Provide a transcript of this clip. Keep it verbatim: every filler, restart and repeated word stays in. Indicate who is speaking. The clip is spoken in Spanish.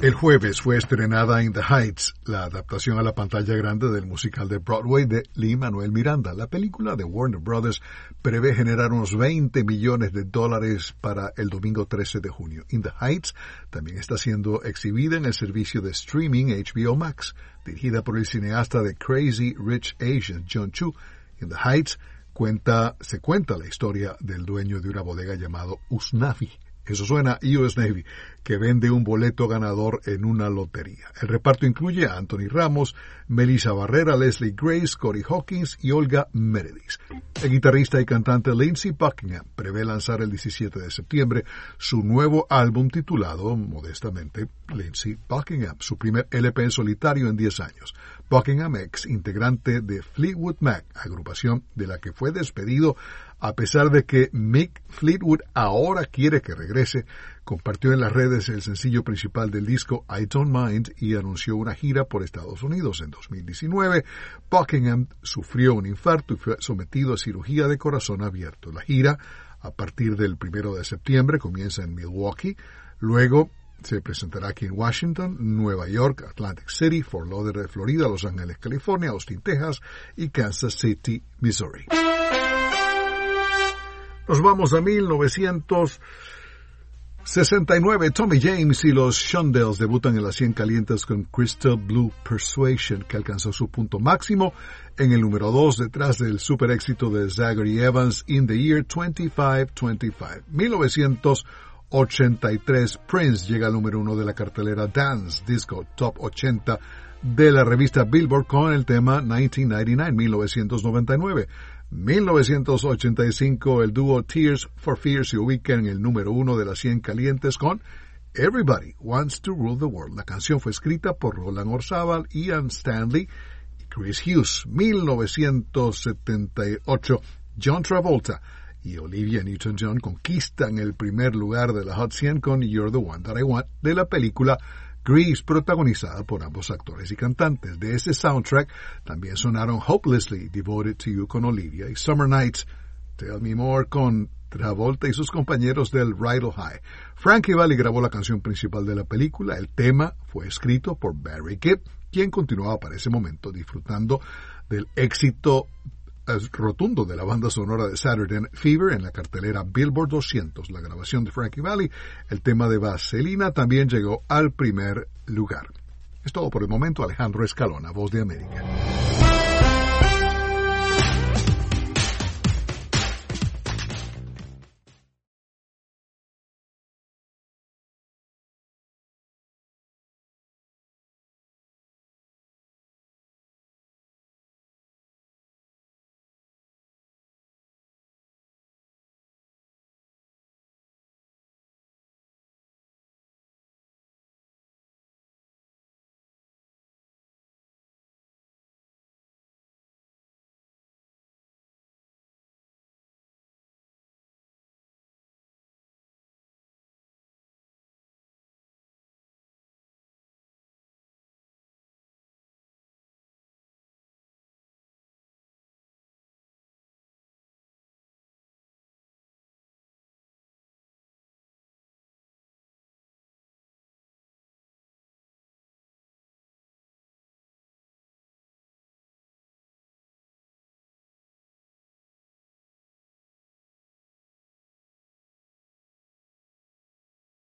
Speaker 1: El jueves fue estrenada In the Heights, la adaptación a la pantalla grande del musical de Broadway de Lin-Manuel Miranda. La película de Warner Brothers prevé generar unos veinte millones de dólares para el domingo trece de junio. In the Heights también está siendo exhibida en el servicio de streaming H B O Max, dirigida por el cineasta de Crazy Rich Asians, John Chu. In the Heights cuenta, se cuenta la historia del dueño de una bodega llamado Usnavi. Eso suena U S Navy, que vende un boleto ganador en una lotería. El reparto incluye a Anthony Ramos, Melissa Barrera, Leslie Grace, Corey Hawkins y Olga Meredith. El guitarrista y cantante Lindsey Buckingham prevé lanzar el diecisiete de septiembre su nuevo álbum titulado, modestamente, Lindsey Buckingham, su primer L P en solitario en diez años. Buckingham, ex integrante de Fleetwood Mac, agrupación de la que fue despedido a pesar de que Mick Fleetwood ahora quiere que regrese, compartió en las redes el sencillo principal del disco I Don't Mind y anunció una gira por Estados Unidos. En dos mil diecinueve, Buckingham sufrió un infarto y fue sometido a cirugía de corazón abierto. La gira, a partir del primero de septiembre, comienza en Milwaukee, luego se presentará aquí en Washington, Nueva York, Atlantic City, Fort Lauderdale, Florida, Los Ángeles, California, Austin, Texas y Kansas City, Missouri. Nos vamos a mil novecientos sesenta y nueve. Tommy James y los Shondells debutan en las cien calientes con Crystal Blue Persuasion, que alcanzó su punto máximo en el número dos detrás del super éxito de Zachary Evans, In the Year twenty-five twenty-five. mil novecientos ochenta y tres, Prince llega al número uno de la cartelera Dance Disco Top ochenta de la revista Billboard con el tema nineteen ninety-nine. mil novecientos noventa y nueve. mil novecientos ochenta y cinco, el dúo Tears for Fears se ubica en el número uno de las cien calientes con Everybody Wants to Rule the World. La canción fue escrita por Roland Orzabal, Ian Stanley y Chris Hughes. mil novecientos setenta y ocho, John Travolta y Olivia Newton-John conquistan el primer lugar de la Hot cien con You're the One That I Want de la película Grease, protagonizada por ambos actores y cantantes. De ese soundtrack también sonaron Hopelessly Devoted to You con Olivia y Summer Nights, Tell Me More con Travolta y sus compañeros del Ride High. Frankie Valli grabó la canción principal de la película. El tema fue escrito por Barry Gibb, quien continuaba para ese momento disfrutando del éxito rotundo de la banda sonora de Saturday Night Fever en la cartelera Billboard doscientos. La grabación de Frankie Valli, el tema de Vaselina, también llegó al primer lugar. Es todo por el momento. Alejandro Escalona, Voz de América.